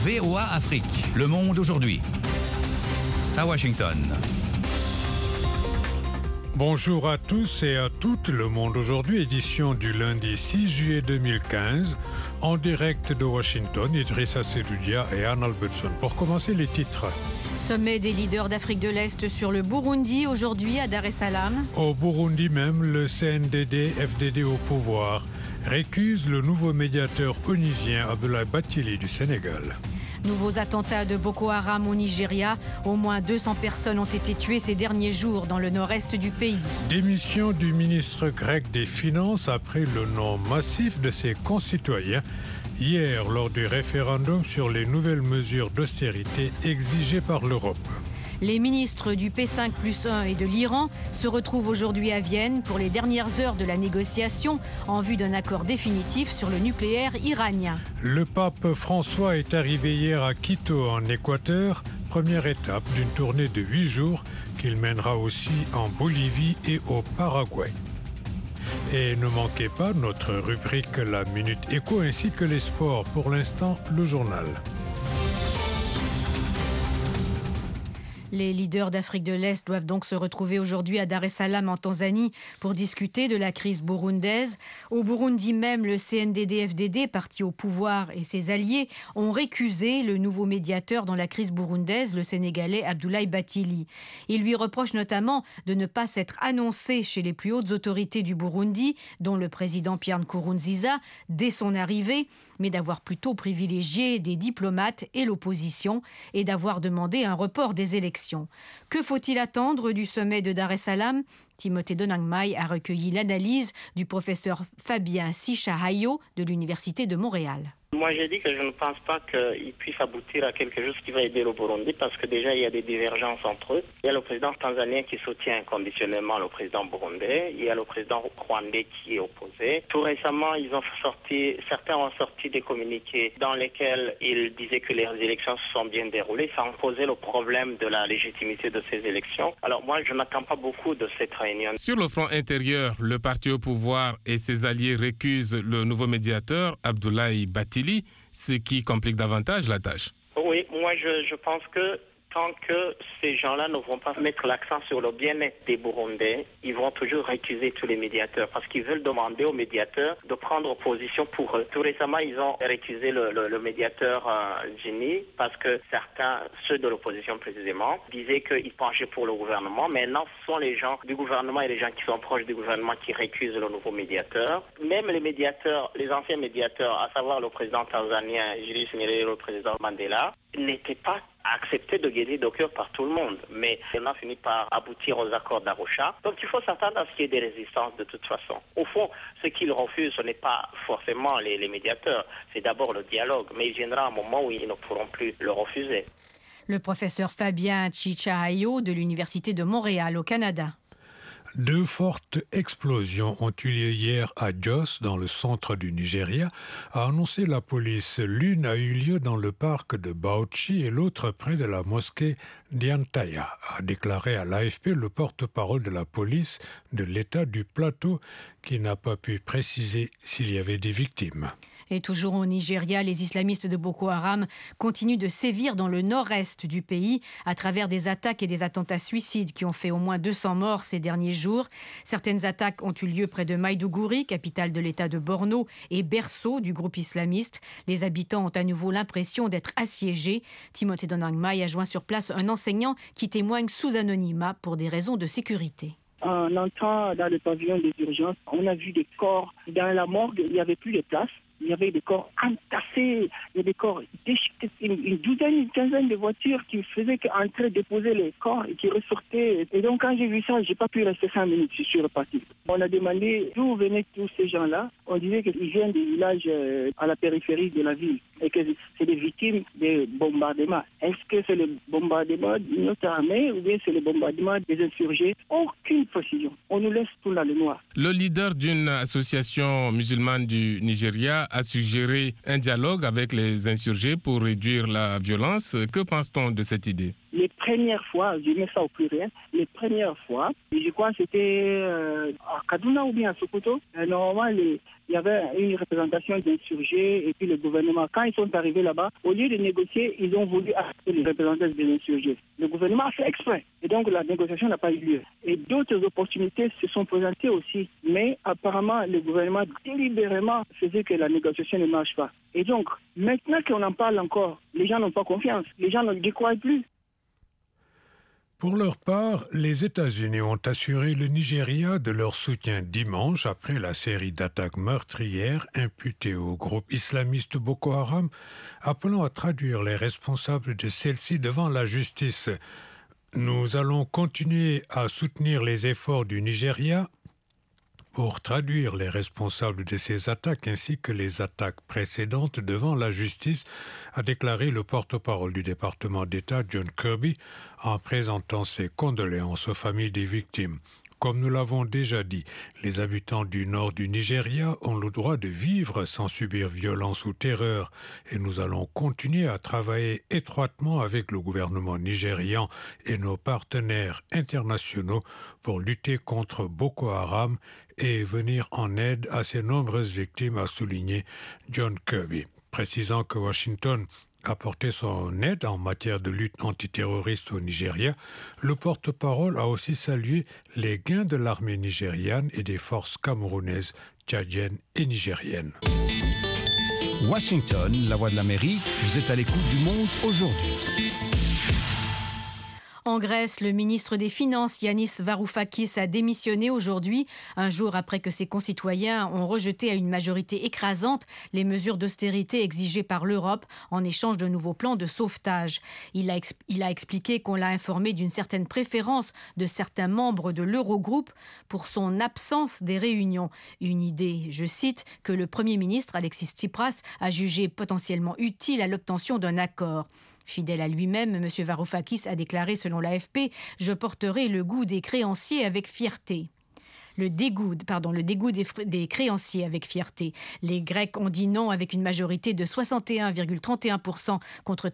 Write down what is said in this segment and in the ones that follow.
VOA Afrique, le monde aujourd'hui. À Washington. Bonjour à tous et à toutes, le monde aujourd'hui, édition du lundi 6 juillet 2015, en direct de Washington, Idrissa Seloudia et Anne Albertson. Pour commencer, les titres. Sommet des leaders d'Afrique de l'Est sur le Burundi, aujourd'hui à Dar es Salaam. Au Burundi même, le CNDD-FDD au pouvoir récuse le nouveau médiateur onusien Abdoulaye Bathily du Sénégal. Nouveaux attentats de Boko Haram au Nigeria. Au moins 200 personnes ont été tuées ces derniers jours dans le nord-est du pays. Démission du ministre grec des Finances après le non massif de ses concitoyens hier lors du référendum sur les nouvelles mesures d'austérité exigées par l'Europe. Les ministres du P5+1 et de l'Iran se retrouvent aujourd'hui à Vienne pour les dernières heures de la négociation en vue d'un accord définitif sur le nucléaire iranien. Le pape François est arrivé hier à Quito en Équateur, première étape d'une tournée de 8 jours qu'il mènera aussi en Bolivie et au Paraguay. Et ne manquez pas notre rubrique La Minute Éco ainsi que les sports. Pour l'instant, le journal. Les leaders d'Afrique de l'Est doivent donc se retrouver aujourd'hui à Dar es Salaam en Tanzanie pour discuter de la crise burundaise. Au Burundi même, le CNDD-FDD, parti au pouvoir, et ses alliés ont récusé le nouveau médiateur dans la crise burundaise, le Sénégalais Abdoulaye Bathily. Il lui reproche notamment de ne pas s'être annoncé chez les plus hautes autorités du Burundi, dont le président Pierre Nkurunziza, dès son arrivée, mais d'avoir plutôt privilégié des diplomates et l'opposition et d'avoir demandé un report des élections. Que faut-il attendre du sommet de Dar es Salaam ? Timothée Donangmai a recueilli l'analyse du professeur Fabien Sichahayo de l'Université de Montréal. Moi, j'ai dit que je ne pense pas qu'il puisse aboutir à quelque chose qui va aider le Burundi parce que déjà, il y a des divergences entre eux. Il y a le président tanzanien qui soutient inconditionnellement le président burundais. Il y a le président rwandais qui est opposé. Tout récemment, certains ont sorti des communiqués dans lesquels ils disaient que les élections se sont bien déroulées sans poser le problème de la légitimité de ces élections. Alors moi, je n'attends pas beaucoup de cette réunion. Sur le front intérieur, le parti au pouvoir et ses alliés récusent le nouveau médiateur, Abdoulaye Bathily, ce qui complique davantage la tâche. Oui, moi je pense que tant que ces gens-là ne vont pas mettre l'accent sur le bien-être des Burundais, ils vont toujours récuser tous les médiateurs parce qu'ils veulent demander aux médiateurs de prendre position pour eux. Tout récemment, ils ont récusé le médiateur Gini parce que certains, ceux de l'opposition précisément, disaient qu'ils penchaient pour le gouvernement. Maintenant, ce sont les gens du gouvernement et les gens qui sont proches du gouvernement qui récusent le nouveau médiateur. Même les médiateurs, les anciens médiateurs, à savoir le président tanzanien Julius Nyerere et le président Mandela, n'étaient pas accepté de guérir de cœur par tout le monde. Mais on a fini par aboutir aux accords d'Arusha. Donc il faut s'attendre à ce qu'il y ait des résistances de toute façon. Au fond, ce qu'ils refusent, ce n'est pas forcément les médiateurs. C'est d'abord le dialogue. Mais il viendra un moment où ils ne pourront plus le refuser. Le professeur Fabien Sichahayo de l'Université de Montréal au Canada. Deux fortes explosions ont eu lieu hier à Jos, dans le centre du Nigeria, a annoncé la police. L'une a eu lieu dans le parc de Bauchi et l'autre près de la mosquée d'Yantaya, a déclaré à l'AFP le porte-parole de la police de l'État du Plateau, qui n'a pas pu préciser s'il y avait des victimes. Et toujours au Nigeria, les islamistes de Boko Haram continuent de sévir dans le nord-est du pays à travers des attaques et des attentats suicides qui ont fait au moins 200 morts ces derniers jours. Certaines attaques ont eu lieu près de Maïdougouri, capitale de l'État de Borno, et berceau du groupe islamiste. Les habitants ont à nouveau l'impression d'être assiégés. Timothée Donangmai a joint sur place un enseignant qui témoigne sous anonymat pour des raisons de sécurité. En entrant dans le pavillon des urgences, on a vu des corps. Dans la morgue, il n'y avait plus de place. Il y avait des corps entassés, il y a des corps déchiquetés, une douzaine, une quinzaine de voitures qui faisaient qu'entrer, déposer les corps et qui ressortaient. Et donc quand j'ai vu ça, je n'ai pas pu rester 5 minutes, je suis reparti. On a demandé d'où venaient tous ces gens-là. On disait qu'ils viennent des villages à la périphérie de la ville et que c'est des victimes des bombardements. Est-ce que c'est le bombardement d'une autre armée ou bien c'est le bombardement des insurgés? Aucune précision. On nous laisse tout dans le noir. Le leader d'une association musulmane du Nigeria a suggéré un dialogue avec les insurgés pour réduire la violence. Que pense-t-on de cette idée? Les premières fois, je mets ça au pluriel, les premières fois, et je crois que c'était à Kaduna ou bien à Sokoto, normalement, il y avait une représentation d'insurgés et puis le gouvernement, quand ils sont arrivés là-bas, au lieu de négocier, ils ont voulu arrêter les représentants des insurgés. Le gouvernement a fait exprès et donc la négociation n'a pas eu lieu. Et d'autres opportunités se sont présentées aussi, mais apparemment le gouvernement délibérément faisait que la négociation ne marche pas. Et donc, maintenant qu'on en parle encore, les gens n'ont pas confiance, les gens ne décroient plus. Pour leur part, les États-Unis ont assuré le Nigeria de leur soutien dimanche après la série d'attaques meurtrières imputées au groupe islamiste Boko Haram, appelant à traduire les responsables de celle-ci devant la justice. Nous allons continuer à soutenir les efforts du Nigeria pour traduire les responsables de ces attaques ainsi que les attaques précédentes devant la justice, a déclaré le porte-parole du département d'État John Kirby en présentant ses condoléances aux familles des victimes. Comme nous l'avons déjà dit, les habitants du nord du Nigeria ont le droit de vivre sans subir violence ou terreur et nous allons continuer à travailler étroitement avec le gouvernement nigérian et nos partenaires internationaux pour lutter contre Boko Haram et venir en aide à ces nombreuses victimes, a souligné John Kirby, précisant que Washington apporter son aide en matière de lutte antiterroriste au Nigeria. Le porte-parole a aussi salué les gains de l'armée nigériane et des forces camerounaises, tchadiennes et nigériennes. Washington, la voix de l'Amérique, vous êtes à l'écoute du Monde aujourd'hui. En Grèce, le ministre des Finances, Yannis Varoufakis, a démissionné aujourd'hui, un jour après que ses concitoyens ont rejeté à une majorité écrasante les mesures d'austérité exigées par l'Europe en échange de nouveaux plans de sauvetage. Il a expliqué qu'on l'a informé d'une certaine préférence de certains membres de l'Eurogroupe pour son absence des réunions. Une idée, je cite, que le Premier ministre Alexis Tsipras a jugé potentiellement utile à l'obtention d'un accord. Fidèle à lui-même, M. Varoufakis a déclaré selon l'AFP « Je porterai le goût des créanciers avec fierté ». Le dégoût des créanciers avec fierté. Les Grecs ont dit non avec une majorité de 61,31% contre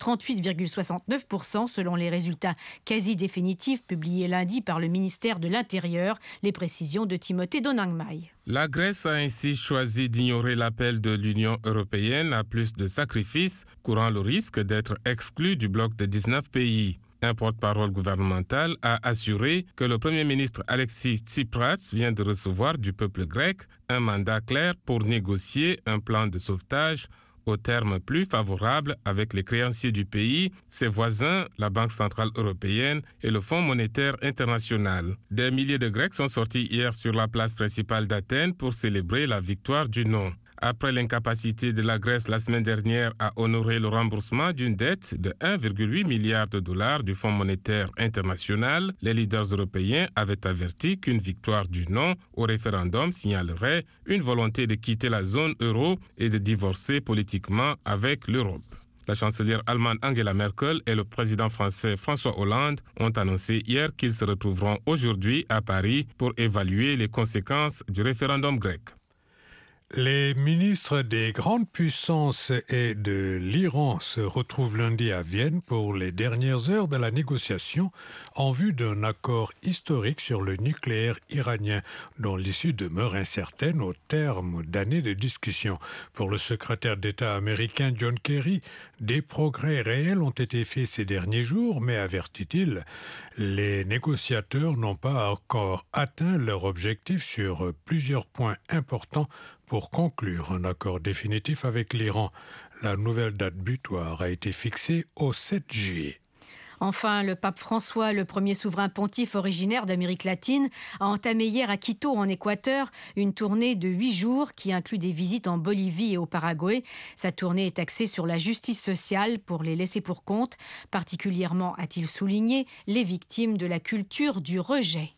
38,69% selon les résultats quasi définitifs publiés lundi par le ministère de l'Intérieur, les précisions de Timothée Donangmai. La Grèce a ainsi choisi d'ignorer l'appel de l'Union européenne à plus de sacrifices, courant le risque d'être exclue du bloc de 19 pays. Un porte-parole gouvernemental a assuré que le Premier ministre Alexis Tsipras vient de recevoir du peuple grec un mandat clair pour négocier un plan de sauvetage aux termes plus favorables avec les créanciers du pays, ses voisins, la Banque centrale européenne et le Fonds monétaire international. Des milliers de Grecs sont sortis hier sur la place principale d'Athènes pour célébrer la victoire du non. Après l'incapacité de la Grèce la semaine dernière à honorer le remboursement d'une dette de 1,8 milliard de dollars du Fonds monétaire international, les leaders européens avaient averti qu'une victoire du non au référendum signalerait une volonté de quitter la zone euro et de divorcer politiquement avec l'Europe. La chancelière allemande Angela Merkel et le président français François Hollande ont annoncé hier qu'ils se retrouveront aujourd'hui à Paris pour évaluer les conséquences du référendum grec. Les ministres des grandes puissances et de l'Iran se retrouvent lundi à Vienne pour les dernières heures de la négociation en vue d'un accord historique sur le nucléaire iranien dont l'issue demeure incertaine au terme d'années de discussions. Pour le secrétaire d'État américain John Kerry, des progrès réels ont été faits ces derniers jours, mais avertit-il, les négociateurs n'ont pas encore atteint leur objectif sur plusieurs points importants pour conclure un accord définitif avec l'Iran. La nouvelle date butoir a été fixée au 7 juillet. Enfin, le pape François, le premier souverain pontife originaire d'Amérique latine, a entamé hier à Quito, en Équateur, une tournée de 8 jours qui inclut des visites en Bolivie et au Paraguay. Sa tournée est axée sur la justice sociale pour les laissés pour compte, particulièrement, a-t-il souligné, les victimes de la culture du rejet.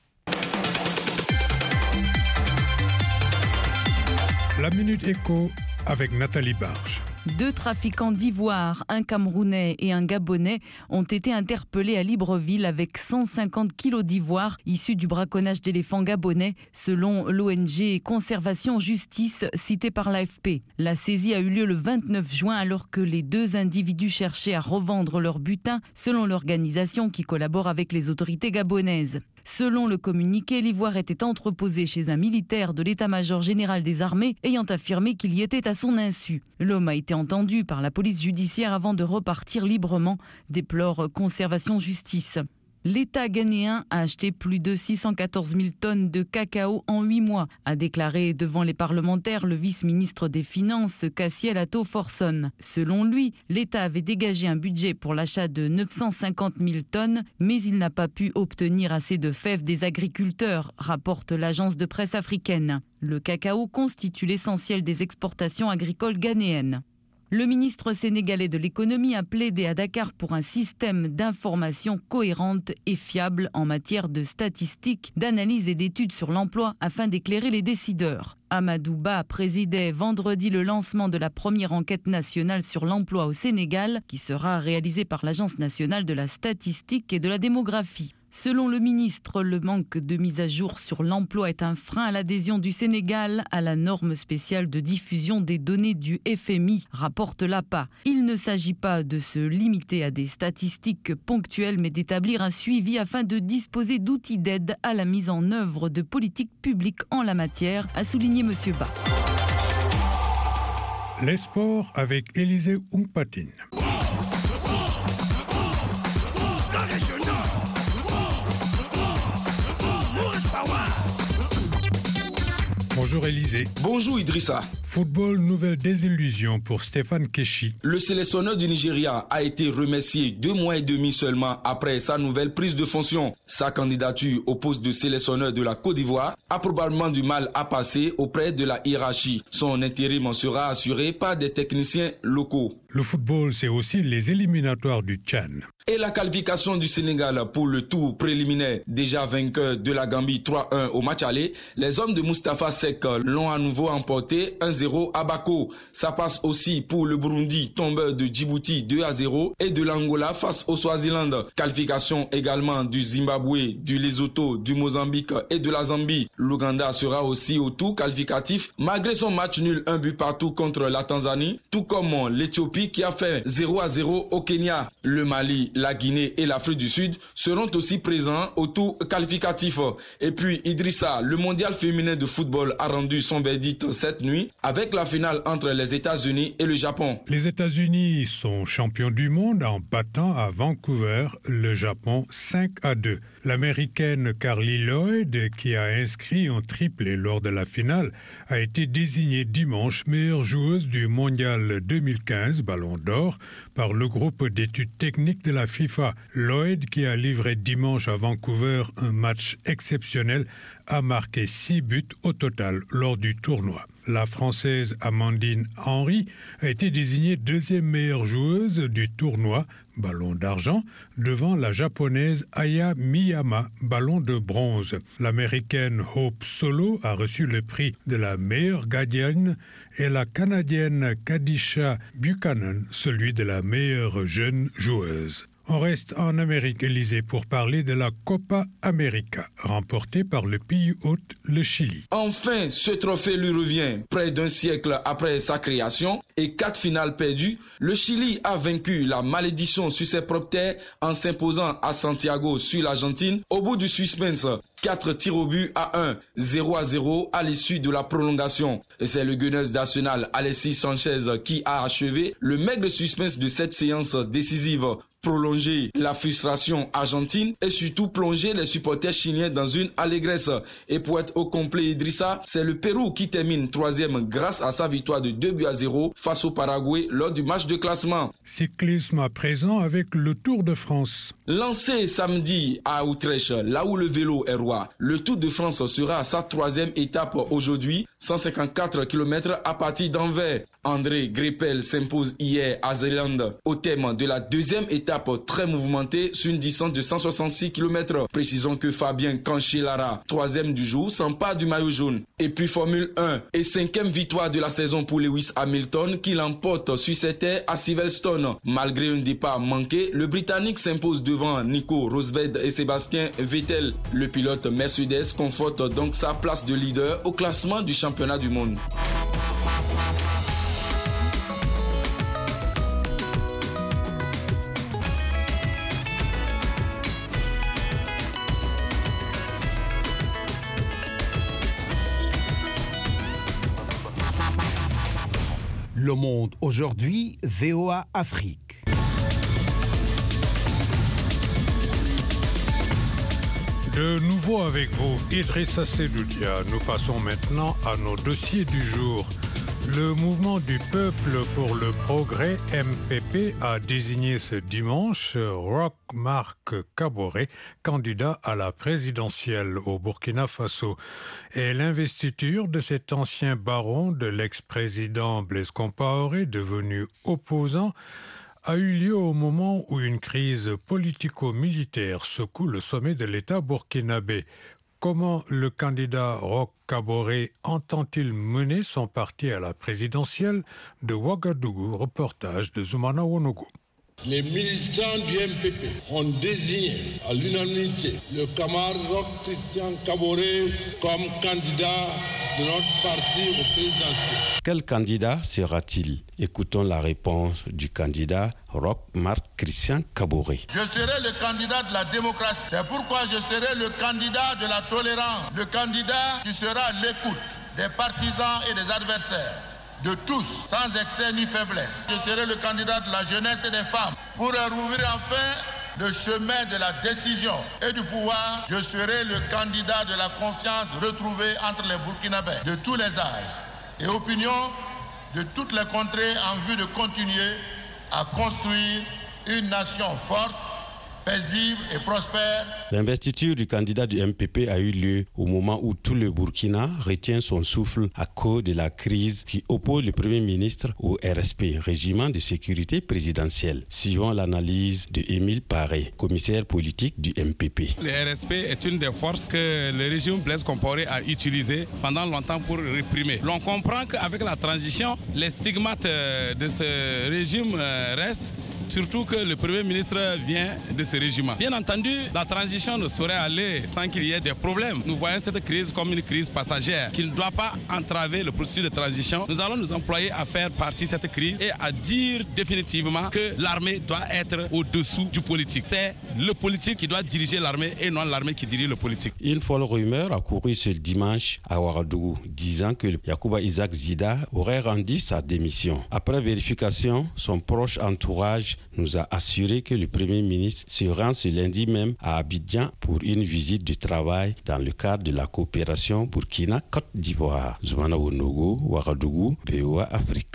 La Minute Éco avec Nathalie Barge. 2 trafiquants d'ivoire, un Camerounais et un Gabonais, ont été interpellés à Libreville avec 150 kilos d'ivoire issus du braconnage d'éléphants gabonais, selon l'ONG Conservation Justice citée par l'AFP. La saisie a eu lieu le 29 juin alors que les 2 individus cherchaient à revendre leur butin, selon l'organisation qui collabore avec les autorités gabonaises. Selon le communiqué, l'ivoire était entreposé chez un militaire de l'état-major général des armées ayant affirmé qu'il y était à son insu. L'homme a été entendu par la police judiciaire avant de repartir librement, déplore Conservation Justice. L'État ghanéen a acheté plus de 614 000 tonnes de cacao en 8 mois, a déclaré devant les parlementaires le vice-ministre des Finances, Cassiel Ato-Forson. Selon lui, l'État avait dégagé un budget pour l'achat de 950 000 tonnes, mais il n'a pas pu obtenir assez de fèves des agriculteurs, rapporte l'agence de presse africaine. Le cacao constitue l'essentiel des exportations agricoles ghanéennes. Le ministre sénégalais de l'économie a plaidé à Dakar pour un système d'information cohérente et fiable en matière de statistiques, d'analyse et d'études sur l'emploi afin d'éclairer les décideurs. Amadou Ba présidait vendredi le lancement de la première enquête nationale sur l'emploi au Sénégal, qui sera réalisée par l'Agence nationale de la statistique et de la démographie. Selon le ministre, le manque de mise à jour sur l'emploi est un frein à l'adhésion du Sénégal à la norme spéciale de diffusion des données du FMI, rapporte l'APA. Il ne s'agit pas de se limiter à des statistiques ponctuelles, mais d'établir un suivi afin de disposer d'outils d'aide à la mise en œuvre de politiques publiques en la matière, a souligné M. Ba. Les sports avec Élisée Oungpatine. Bonjour Élisée. Bonjour Idrissa. Football, nouvelle désillusion pour Stéphane Keshi. Le sélectionneur du Nigeria a été remercié 2 mois et demi seulement après sa nouvelle prise de fonction. Sa candidature au poste de sélectionneur de la Côte d'Ivoire a probablement du mal à passer auprès de la hiérarchie. Son intérim sera assuré par des techniciens locaux. Le football, c'est aussi les éliminatoires du Tchad. Et la qualification du Sénégal pour le tour préliminaire, déjà vainqueur de la Gambie 3-1 au match aller, les hommes de Moustapha Seck l'ont à nouveau emporté 1-0 à Bako. Ça passe aussi pour le Burundi, tombeur de Djibouti 2-0 et de l'Angola face au Swaziland. Qualification également du Zimbabwe, du Lesotho, du Mozambique et de la Zambie. L'Ouganda sera aussi au tour qualificatif malgré son match nul 1 but partout contre la Tanzanie, tout comme l'Éthiopie qui a fait 0-0 au Kenya. Le Mali, la Guinée et l'Afrique du Sud seront aussi présents au tour qualificatif. Et puis Idrissa, le mondial féminin de football a rendu son verdict cette nuit avec la finale entre les États-Unis et le Japon. Les États-Unis sont champions du monde en battant à Vancouver le Japon 5-2. L'Américaine Carly Lloyd, qui a inscrit un triplé lors de la finale, a été désignée dimanche meilleure joueuse du mondial 2015 Ballon d'Or par le groupe d'études techniques de la FIFA. Lloyd, qui a livré dimanche à Vancouver un match exceptionnel, a marqué 6 buts au total lors du tournoi. La Française Amandine Henry a été désignée deuxième meilleure joueuse du tournoi, ballon d'argent, devant la Japonaise Aya Miyama, ballon de bronze. L'Américaine Hope Solo a reçu le prix de la meilleure gardienne et la Canadienne Kadisha Buchanan, celui de la meilleure jeune joueuse. On reste en Amérique, Élysée, pour parler de la Copa América, remportée par le pays hôte, le Chili. Enfin, ce trophée lui revient. Près d'un siècle après sa création et 4 finales perdues, le Chili a vaincu la malédiction sur ses propres terres en s'imposant à Santiago sur l'Argentine au bout du suspense. 4 tirs au but à 1, 0-0 à l'issue de la prolongation. Et c'est le gunner national Alexis Sanchez qui a achevé le maigre suspense de cette séance décisive. Prolonger la frustration argentine et surtout plonger les supporters chiliens dans une allégresse. Et pour être au complet Idrissa, c'est le Pérou qui termine 3e grâce à sa victoire de 2-0 face au Paraguay lors du match de classement. Cyclisme à présent avec le Tour de France. Lancé samedi à Utrecht, là où le vélo est roi, le Tour de France sera à sa 3e étape aujourd'hui, 154 km à partir d'Anvers. André Greipel s'impose hier à Zélande au thème de la 2e étape étape très mouvementée sur une distance de 166 km. Précisons que Fabien Cancellara, 3e du jour, s'empare du maillot jaune. Et puis Formule 1 et 5e victoire de la saison pour Lewis Hamilton qui l'emporte sur ses terres à Silverstone. Malgré un départ manqué, le Britannique s'impose devant Nico Rosberg et Sébastien Vettel. Le pilote Mercedes conforte donc sa place de leader au classement du championnat du monde. Le Monde aujourd'hui, VOA Afrique. De nouveau avec vous, Idrissa Sedoudia. Nous passons maintenant à nos dossiers du jour. Le mouvement du peuple pour le progrès, MPP, a désigné ce dimanche Roch Marc Kaboré, candidat à la présidentielle au Burkina Faso. Et l'investiture de cet ancien baron de l'ex-président Blaise Compaoré, devenu opposant, a eu lieu au moment où une crise politico-militaire secoue le sommet de l'État burkinabé. Comment le candidat Roch Kaboré entend-il mener son parti à la présidentielle? De Ouagadougou, reportage de Zoumana Wonogo. Les militants du MPP ont désigné à l'unanimité le camarade Roch Christian Kaboré comme candidat de notre parti au présidentiel. Quel candidat sera-t-il? Écoutons la réponse du candidat Roch Marc Christian Kaboré. Je serai le candidat de la démocratie. C'est pourquoi je serai le candidat de la tolérance. Le candidat qui sera à l'écoute des partisans et des adversaires. De tous, sans excès ni faiblesse. Je serai le candidat de la jeunesse et des femmes pour rouvrir enfin le chemin de la décision et du pouvoir. Je serai le candidat de la confiance retrouvée entre les Burkinabés de tous les âges et opinions de toutes les contrées en vue de continuer à construire une nation forte, paisible et prospère. L'investiture du candidat du MPP a eu lieu au moment où tout le Burkina retient son souffle à cause de la crise qui oppose le Premier ministre au RSP, Régiment de sécurité présidentielle, suivant l'analyse de Émile Paré, commissaire politique du MPP. Le RSP est une des forces que le régime Blaise Compaoré a utilisées pendant longtemps pour réprimer. L'on comprend qu'avec la transition, les stigmates de ce régime restent, surtout que le Premier ministre vient de ce régime. Bien entendu, la transition ne saurait aller sans qu'il y ait des problèmes. Nous voyons cette crise comme une crise passagère qui ne doit pas entraver le processus de transition. Nous allons nous employer à faire partie de cette crise et à dire définitivement que l'armée doit être au-dessous du politique. C'est le politique qui doit diriger l'armée et non l'armée qui dirige le politique. Une folle rumeur a couru ce dimanche à Ouagadougou, disant que Yacouba Isaac Zida aurait rendu sa démission. Après vérification, son proche entourage nous a assuré que le Premier ministre se rend ce lundi même à Abidjan pour une visite de travail dans le cadre de la coopération Burkina-Côte d'Ivoire. Zoumana Wonogo, Ouagadougou, VOA Afrique.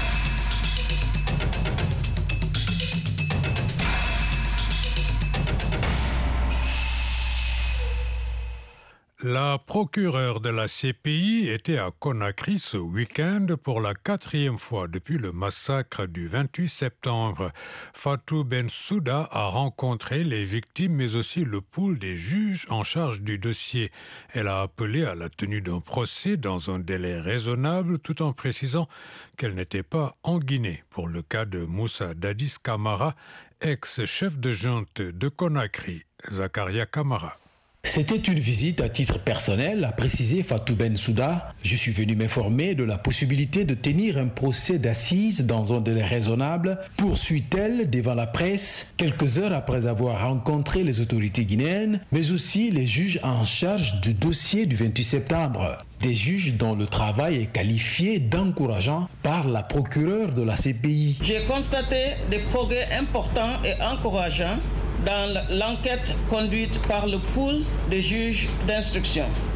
La procureure de la CPI était à Conakry ce week-end pour la 4e fois depuis le massacre du 28 septembre. Fatou Bensouda a rencontré les victimes mais aussi le pool des juges en charge du dossier. Elle a appelé à la tenue d'un procès dans un délai raisonnable tout en précisant qu'elle n'était pas en Guinée pour le cas de Moussa Dadis Camara, ex-chef de junte de Conakry. Zakaria Camara. C'était une visite à titre personnel, a précisé Fatou Bensouda. Je suis venu m'informer de la possibilité de tenir un procès d'assises dans un délai raisonnable, poursuit-elle devant la presse, quelques heures après avoir rencontré les autorités guinéennes, mais aussi les juges en charge du dossier du 28 septembre. Des juges dont le travail est qualifié d'encourageant par la procureure de la CPI. J'ai constaté des progrès importants et encourageants dans l'enquête conduite par le pool des juges d'instruction.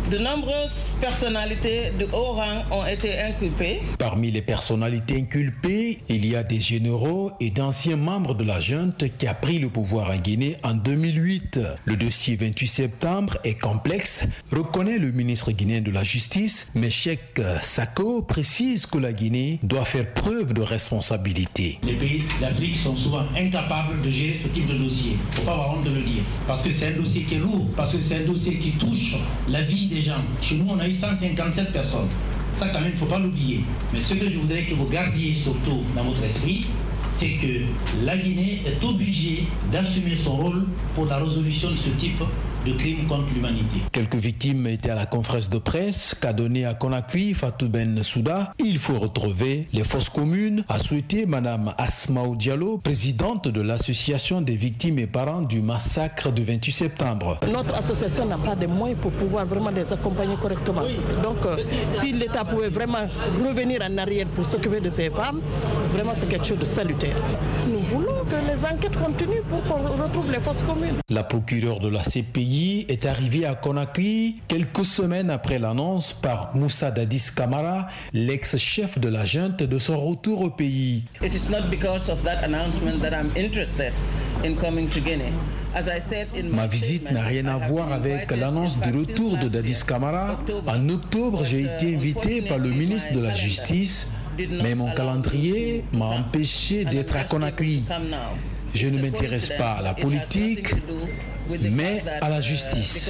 De nombreuses personnalités de haut rang ont été inculpées. Parmi les personnalités inculpées, il y a des généraux et d'anciens membres de la junte qui a pris le pouvoir en Guinée en 2008. Le dossier 28 septembre est complexe, reconnaît le ministre guinéen de la Justice, mais Cheikh Sako précise que la Guinée doit faire preuve de responsabilité. Les pays d'Afrique sont souvent incapables de gérer ce type de dossier. Il ne faut pas avoir honte de le dire. Parce que c'est un dossier qui est lourd, parce que c'est un dossier qui touche la vie des gens. Chez nous, on a eu 157 personnes. Ça, quand même, il ne faut pas l'oublier. Mais ce que je voudrais que vous gardiez surtout dans votre esprit, c'est que la Guinée est obligée d'assumer son rôle pour la résolution de ce type de crimes contre l'humanité. Quelques victimes étaient à la conférence de presse qu'a donnée à Conakry Fatou Bensouda. Il faut retrouver les fosses communes, a souhaité Mme Asmaou Diallo, présidente de l'association des victimes et parents du massacre du 28 septembre. Notre association n'a pas de moyens pour pouvoir vraiment les accompagner correctement. Donc, si l'État pouvait vraiment revenir en arrière pour s'occuper de ces femmes, vraiment c'est quelque chose de salutaire. Nous voulons que les enquêtes continuent pour qu'on retrouve les fosses communes. La procureure de la CPI est arrivée à Conakry quelques semaines après l'annonce par Moussa Dadis Camara, l'ex-chef de la junte, de son retour au pays. It is not because of that announcement that I'm interested in coming to Guinea. Ma visite n'a rien à voir avec l'annonce du retour de Dadis Camara. En octobre, j'ai été invité par le ministre de la Justice, mais mon calendrier m'a empêché d'être à Conakry. Je ne m'intéresse pas à la politique, mais à la justice.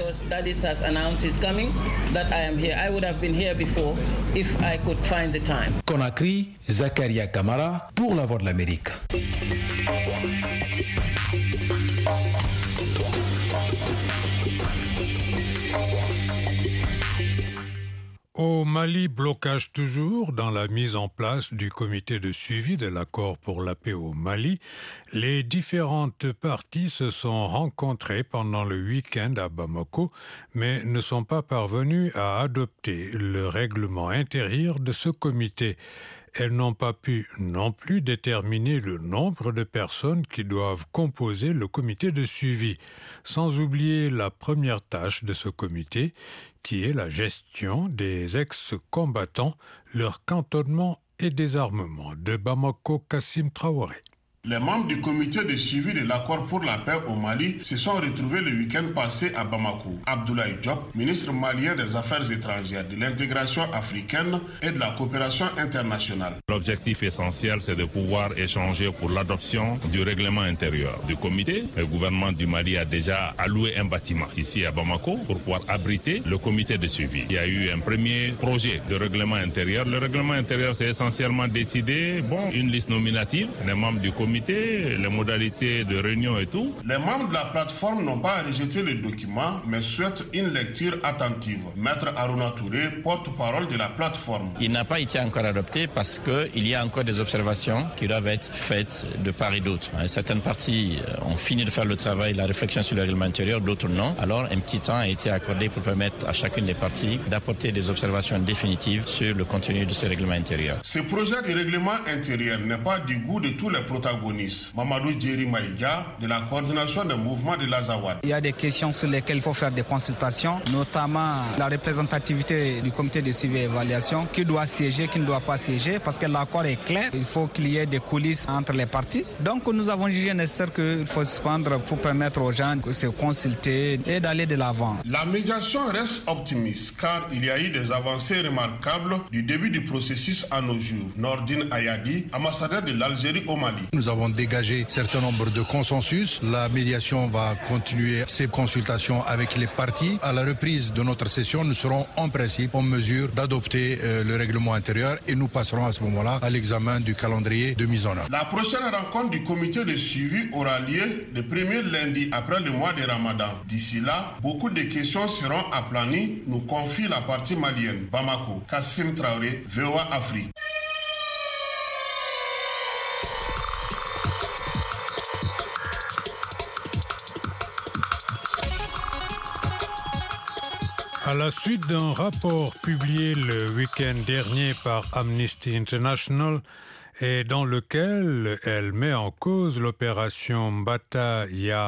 Conakry, Zakaria Kamara pour la Voix de l'Amérique. Au Mali, blocage toujours dans la mise en place du comité de suivi de l'accord pour la paix au Mali. Les différentes parties se sont rencontrées pendant le week-end à Bamako, mais ne sont pas parvenues à adopter le règlement intérieur de ce comité. Elles n'ont pas pu non plus déterminer le nombre de personnes qui doivent composer le comité de suivi, sans oublier la première tâche de ce comité, qui est la gestion des ex-combattants, leur cantonnement et désarmement. De Bamako, Kassim Traoré. Les membres du comité de suivi de l'accord pour la paix au Mali se sont retrouvés le week-end passé à Bamako. Abdoulaye Diop, ministre malien des Affaires étrangères, de l'intégration africaine et de la coopération internationale. L'objectif essentiel, c'est de pouvoir échanger pour l'adoption du règlement intérieur du comité. Le gouvernement du Mali a déjà alloué un bâtiment ici à Bamako pour pouvoir abriter le comité de suivi. Il y a eu un premier projet de règlement intérieur. Le règlement intérieur, c'est essentiellement décidé, une liste nominative, les membres du comité, les modalités de réunion et tout. Les membres de la plateforme n'ont pas rejeté le document, mais souhaitent une lecture attentive. Maître Aruna Touré, porte-parole de la plateforme. Il n'a pas été encore adopté parce qu'il y a encore des observations qui doivent être faites de part et d'autre. Certaines parties ont fini de faire le travail, la réflexion sur le règlement intérieur, d'autres non. Alors un petit temps a été accordé pour permettre à chacune des parties d'apporter des observations définitives sur le contenu de ce règlement intérieur. Ce projet de règlement intérieur n'est pas du goût de tous les protagonistes. Mamadou Djeri Maïga, de la coordination des mouvements de l'Azawad. Il y a des questions sur lesquelles il faut faire des consultations, notamment la représentativité du comité de suivi et évaluation, qui doit siéger, qui ne doit pas siéger, parce que l'accord est clair, il faut qu'il y ait des coulisses entre les parties. Donc nous avons jugé nécessaire qu'il faut se prendre pour permettre aux gens de se consulter et d'aller de l'avant. La médiation reste optimiste, car il y a eu des avancées remarquables du début du processus à nos jours. Nordine Ayadi, ambassadeur de l'Algérie au Mali. Nous avons dégagé un certain nombre de consensus. La médiation va continuer ses consultations avec les parties. À la reprise de notre session, nous serons en principe en mesure d'adopter le règlement intérieur et nous passerons à ce moment-là à l'examen du calendrier de mise en œuvre. La prochaine rencontre du comité de suivi aura lieu le premier lundi après le mois de Ramadan. D'ici là, beaucoup de questions seront aplanies, nous confie la partie malienne. Bamako, Kassim Traoré, VOA Afrique. À la suite d'un rapport publié le week-end dernier par Amnesty International et dans lequel elle met en cause l'opération Bata Ya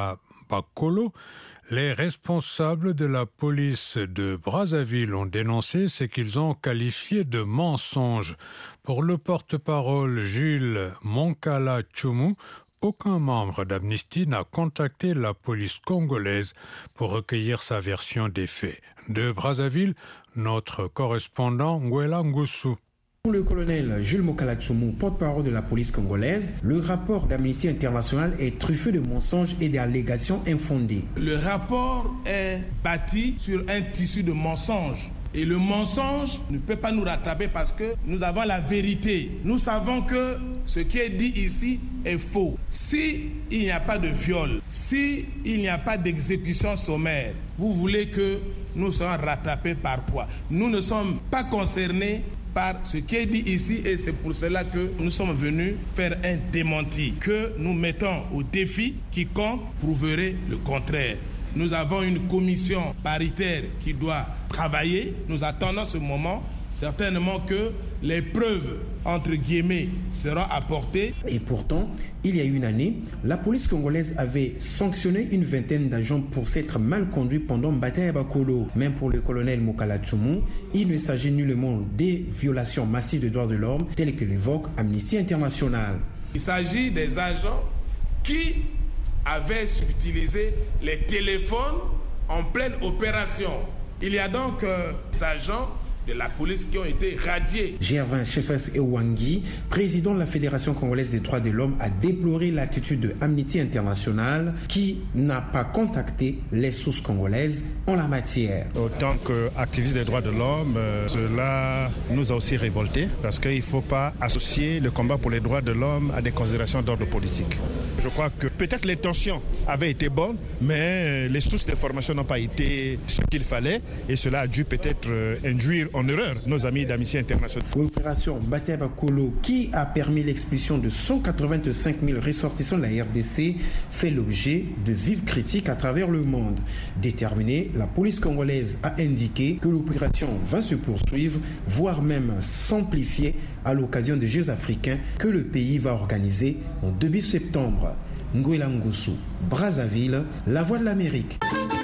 Bakolo, les responsables de la police de Brazzaville ont dénoncé ce qu'ils ont qualifié de mensonge. Pour le porte-parole Jules Monkala Tchoumou, aucun membre d'Amnesty n'a contacté la police congolaise pour recueillir sa version des faits. De Brazzaville, notre correspondant Ngwela Ngusu. Pour le colonel Jules Monkala Tchoumou, porte-parole de la police congolaise, le rapport d'Amnesty International est truffé de mensonges et d'allégations infondées. Le rapport est bâti sur un tissu de mensonges. Et le mensonge ne peut pas nous rattraper parce que nous avons la vérité. Nous savons que ce qui est dit ici est faux. S'il n'y a pas de viol, s'il n'y a pas d'exécution sommaire, vous voulez que nous soyons rattrapés par quoi? Nous ne sommes pas concernés par ce qui est dit ici et c'est pour cela que nous sommes venus faire un démenti que nous mettons au défi. Quiconque prouverait le contraire. Nous avons une commission paritaire qui doit travailler. Nous attendons ce moment. Certainement que les preuves, entre guillemets, seront apportées. Et pourtant, il y a une année, la police congolaise avait sanctionné une vingtaine d'agents pour s'être mal conduits pendant une bataille à Bakolo. Même pour le colonel Monkala Tchoumou, il ne s'agit nullement des violations massives des droits de l'homme telles que l'évoque Amnesty International. Il s'agit des agents qui avaient utilisé les téléphones en pleine opération. Il y a donc des agents de la police qui ont été radiés. Gervin Chefes Ewangi, président de la Fédération congolaise des droits de l'homme, a déploré l'attitude de Amnesty International qui n'a pas contacté les sources congolaises en la matière. Autant qu'activiste des droits de l'homme, cela nous a aussi révoltés parce qu'il ne faut pas associer le combat pour les droits de l'homme à des considérations d'ordre politique. Je crois que peut-être l'intention avait été bonne, mais les sources d'information n'ont pas été ce qu'il fallait et cela a dû peut-être induire en erreur nos amis d'Amnesty International. L'opération Bataille Bakolo, qui a permis l'expulsion de 185 000 ressortissants de la RDC, fait l'objet de vives critiques à travers le monde. Déterminée, la police congolaise a indiqué que l'opération va se poursuivre, voire même s'amplifier à l'occasion des Jeux africains que le pays va organiser en début septembre. Ngwela Ngusu, Brazzaville, La Voix de l'Amérique.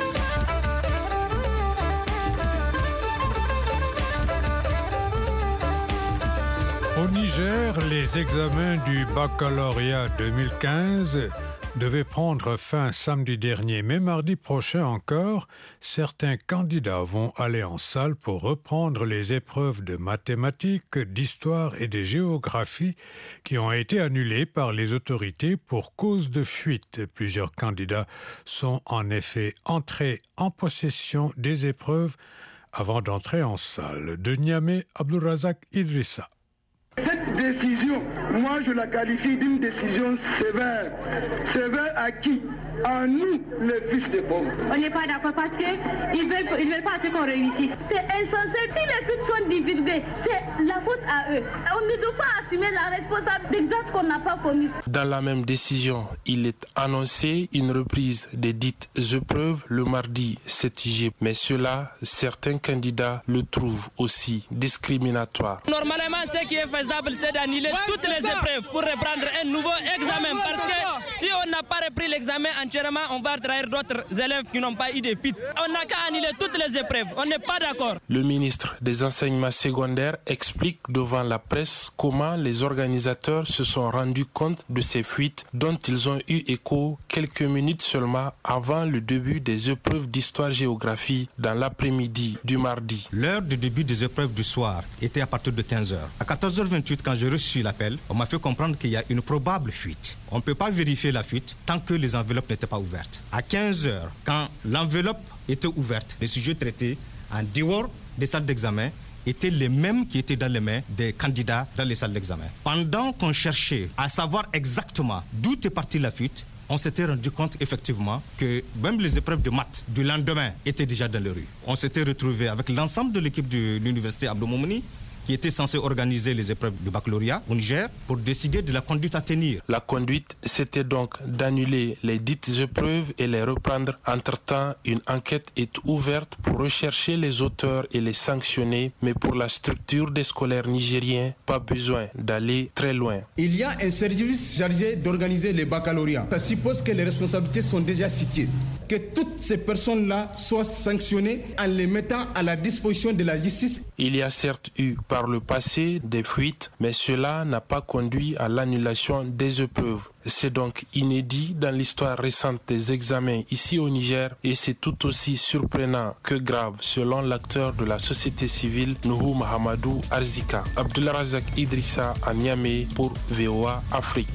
Au Niger, les examens du baccalauréat 2015 devaient prendre fin samedi dernier, mais mardi prochain encore, certains candidats vont aller en salle pour reprendre les épreuves de mathématiques, d'histoire et de géographie qui ont été annulées par les autorités pour cause de fuite. Plusieurs candidats sont en effet entrés en possession des épreuves avant d'entrer en salle. De Niamey, Abdourazak Idrissa. Cette décision, moi je la qualifie d'une décision sévère. Sévère à qui? À nous, les fils de pauvres. On n'est pas d'accord parce qu'ils veulent pas qu'on réussisse. C'est insensé. Si les fuites sont divulguées, c'est la faute à eux. On ne doit pas assumer la responsabilité d'exacts qu'on n'a pas commis. Dans la même décision, il est annoncé une reprise des dites épreuves le mardi 7 juillet. Mais cela, certains candidats le trouvent aussi discriminatoire. Normalement, ce qui est faisable, c'est d'annuler toutes les épreuves pour reprendre un nouveau examen. Parce que si on n'a pas repris l'examen entièrement, on va trahir d'autres élèves qui n'ont pas eu de fuite. On n'a qu'à annuler toutes les épreuves. On n'est pas d'accord. Le ministre des enseignements secondaires explique devant la presse comment les organisateurs se sont rendus compte de ces fuites dont ils ont eu écho quelques minutes seulement avant le début des épreuves d'histoire-géographie dans l'après-midi du mardi. L'heure du début des épreuves du soir était à partir de 15h. À 14h28, quand j'ai reçu l'appel, on m'a fait comprendre qu'il y a une probable fuite. On ne peut pas vérifier la fuite tant que les enveloppes n'étaient pas ouvertes. À 15h, quand l'enveloppe était ouverte, les sujets traités en dehors des salles d'examen étaient les mêmes qui étaient dans les mains des candidats dans les salles d'examen. Pendant qu'on cherchait à savoir exactement d'où est partie la fuite, on s'était rendu compte effectivement que même les épreuves de maths du lendemain étaient déjà dans les rues. On s'était retrouvé avec l'ensemble de l'équipe de l'université Abdou Moumouni qui était censé organiser les épreuves du baccalauréat au Niger pour décider de la conduite à tenir. La conduite, c'était donc d'annuler les dites épreuves et les reprendre. Entre-temps, une enquête est ouverte pour rechercher les auteurs et les sanctionner, mais pour la structure des scolaires nigériens, pas besoin d'aller très loin. Il y a un service chargé d'organiser les baccalauréats. Ça suppose que les responsabilités sont déjà situées. Que toutes ces personnes-là soient sanctionnées en les mettant à la disposition de la justice. Il y a certes eu par le passé des fuites, mais cela n'a pas conduit à l'annulation des épreuves. C'est donc inédit dans l'histoire récente des examens ici au Niger et c'est tout aussi surprenant que grave selon l'acteur de la société civile Nuhu Mahamadou Arzika. Abdulrazak Idrissa à Niamey pour VOA Afrique.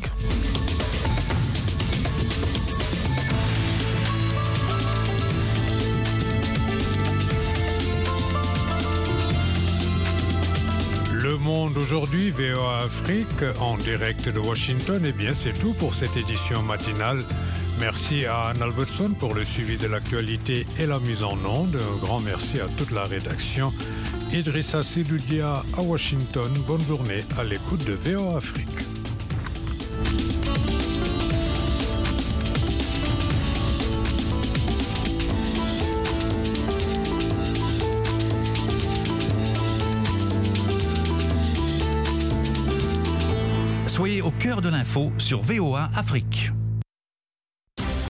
Le Monde aujourd'hui, VOA Afrique, en direct de Washington. Eh bien, c'est tout pour cette édition matinale. Merci à Anne Albertson pour le suivi de l'actualité et la mise en onde. Un grand merci à toute la rédaction. Idrissa Sidoudia à Washington. Bonne journée à l'écoute de VOA Afrique. Soyez au cœur de l'info sur VOA Afrique.